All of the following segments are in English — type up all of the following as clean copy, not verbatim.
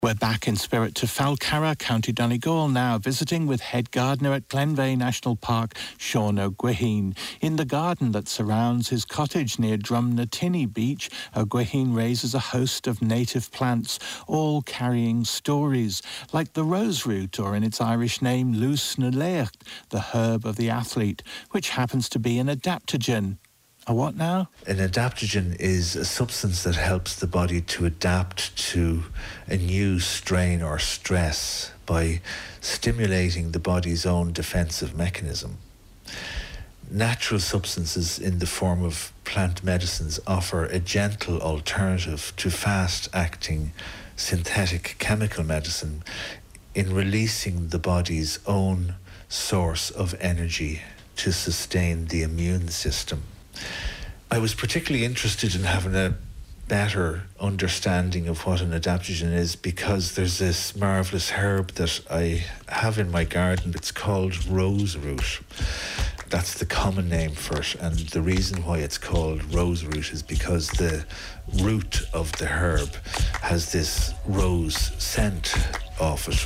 We're back in spirit to Falcarra, County Donegal now, visiting with head gardener at Glenveigh National Park, Sean O'Guiheen. In the garden that surrounds his cottage near Drumnatini Beach, O'Guiheen raises a host of native plants, all carrying stories, like the roseroot, or in its Irish name, Lús na Léirt, the herb of the athlete, which happens to be an adaptogen. A what now? An adaptogen is a substance that helps the body to adapt to a new strain or stress by stimulating the body's own defensive mechanism. Natural substances in the form of plant medicines offer a gentle alternative to fast-acting synthetic chemical medicine in releasing the body's own source of energy to sustain the immune system. I was particularly interested in having a better understanding of what an adaptogen is because there's this marvellous herb that I have in my garden. It's called roseroot. That's the common name for it, and the reason why it's called roseroot is because the root of the herb has this rose scent off it.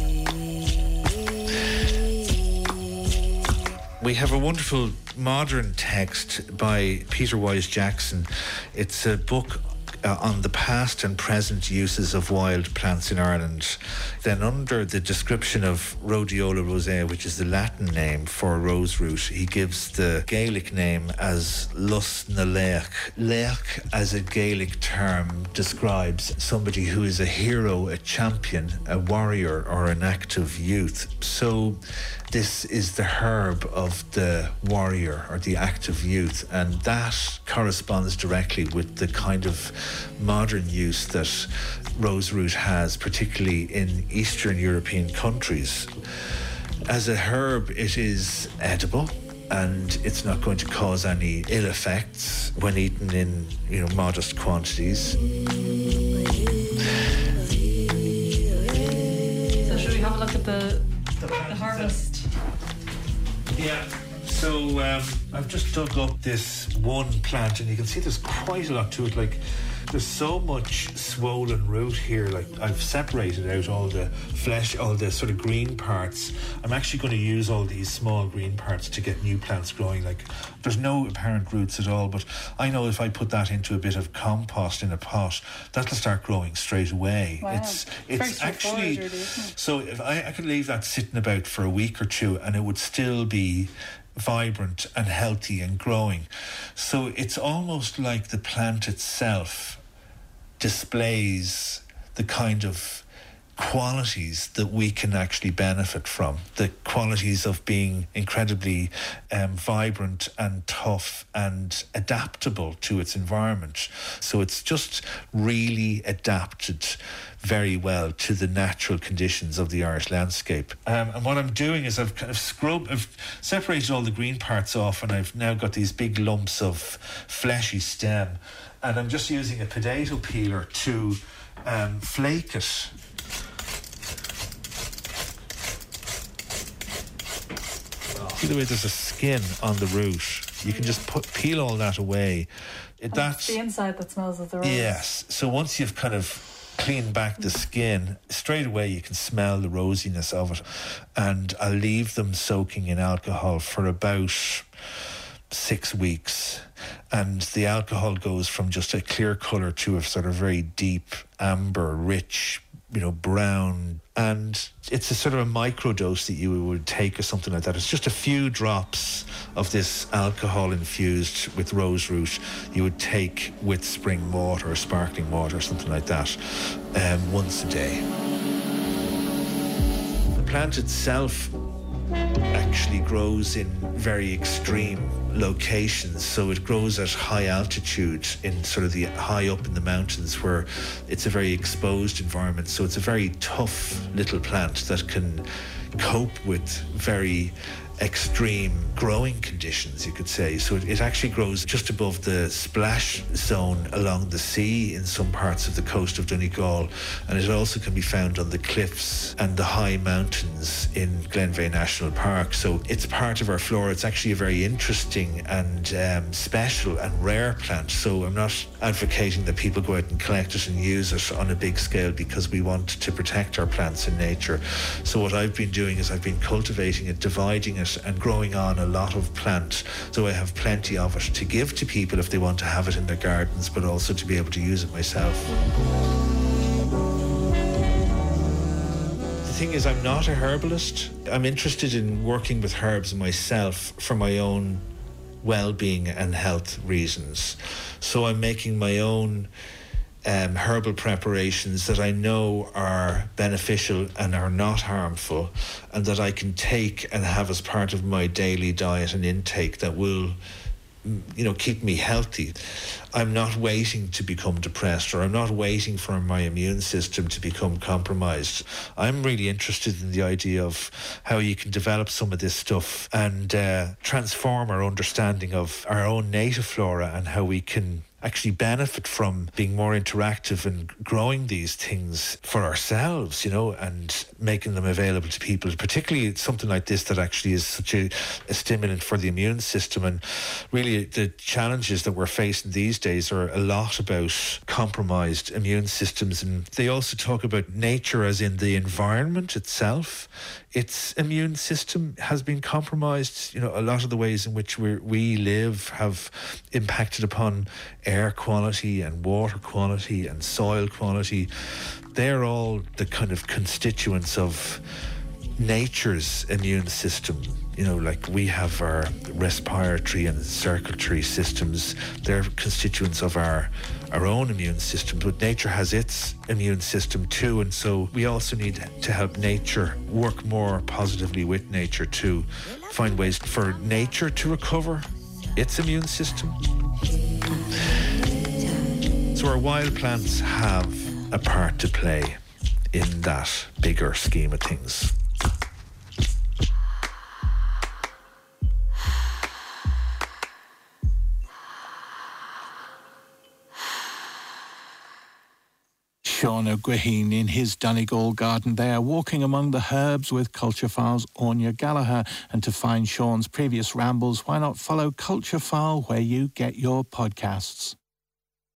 We have a wonderful modern text by Peter Wise Jackson. It's a book on the past and present uses of wild plants in Ireland. Then under the description of Rhodiola rosea, which is the Latin name for roseroot, he gives the Gaelic name as Lús na Léirt. Léirt, as a Gaelic term, describes somebody who is a hero, a champion, a warrior, or an active youth. So this is the herb of the warrior or the active youth, and that corresponds directly with the kind of modern use that roseroot has, particularly in Eastern European countries. As a herb, it is edible, and it's not going to cause any ill effects when eaten in, modest quantities. So should we have a look at the harvest? Yeah. So I've just dug up this one plant, and you can see there's quite a lot to it. Like, there's so much swollen root here. Like, I've separated out all the flesh, all the sort of green parts. I'm actually going to use all these small green parts to get new plants growing. Like, there's no apparent roots at all, but I know if I put that into a bit of compost in a pot, that'll start growing straight away. Wow. It's actually, really, isn't it? so if I could leave that sitting about for a week or two, and it would still be vibrant and healthy and growing. So it's almost like the plant itself displays the kind of qualities that we can actually benefit from, the qualities of being incredibly vibrant and tough and adaptable to its environment. So it's just really adapted very well to the natural conditions of the Irish landscape. And what I'm doing is I've separated all the green parts off, and I've now got these big lumps of fleshy stem, and I'm just using a potato peeler to flake it. See the way there's a skin on the root? You can just peel all that away. That's the inside that smells of the rose. Yes. So once you've kind of cleaned back the skin, straight away you can smell the rosiness of it. And I'll leave them soaking in alcohol for about 6 weeks. And the alcohol goes from just a clear colour to a sort of very deep amber, rich, brown, and it's a sort of a microdose that you would take or something like that. It's just a few drops of this alcohol infused with roseroot you would take with spring water or sparkling water or something like that once a day. The plant itself actually grows in very extreme locations, so it grows at high altitude in sort of the high up in the mountains where it's a very exposed environment. So it's a very tough little plant that can cope with very extreme growing conditions, you could say. So it actually grows just above the splash zone along the sea in some parts of the coast of Donegal, and it also can be found on the cliffs and the high mountains in Glenveigh National Park. So it's part of our flora. It's actually a very interesting and special and rare plant. So I'm not advocating that people go out and collect it and use it on a big scale, because we want to protect our plants in nature. So what I've been doing is I've been cultivating it, dividing it, and growing on a lot of plant. So I have plenty of it to give to people if they want to have it in their gardens, but also to be able to use it myself. The thing is, I'm not a herbalist. I'm interested in working with herbs myself for my own well-being and health reasons. So I'm making my own herbal preparations that I know are beneficial and are not harmful, and that I can take and have as part of my daily diet and intake that will, keep me healthy. I'm not waiting to become depressed, or I'm not waiting for my immune system to become compromised. I'm really interested in the idea of how you can develop some of this stuff and transform our understanding of our own native flora, and how we can actually benefit from being more interactive and growing these things for ourselves, and making them available to people, particularly something like this that actually is such a stimulant for the immune system. And really the challenges that we're facing these days are a lot about compromised immune systems. And they also talk about nature as in the environment itself. Its immune system has been compromised. A lot of the ways in which we live have impacted upon air quality and water quality and soil quality. They're all the kind of constituents of nature's immune system. Like we have our respiratory and circulatory systems. They're constituents of our own immune system, but nature has its immune system too. And so we also need to help nature work more positively with nature to find ways for nature to recover its immune system. So our wild plants have a part to play in that bigger scheme of things. Sean O'Guiheen in his Donegal garden there, walking among the herbs with Culturefile's Anya Gallagher. And to find Sean's previous rambles, why not follow Culturefile where you get your podcasts?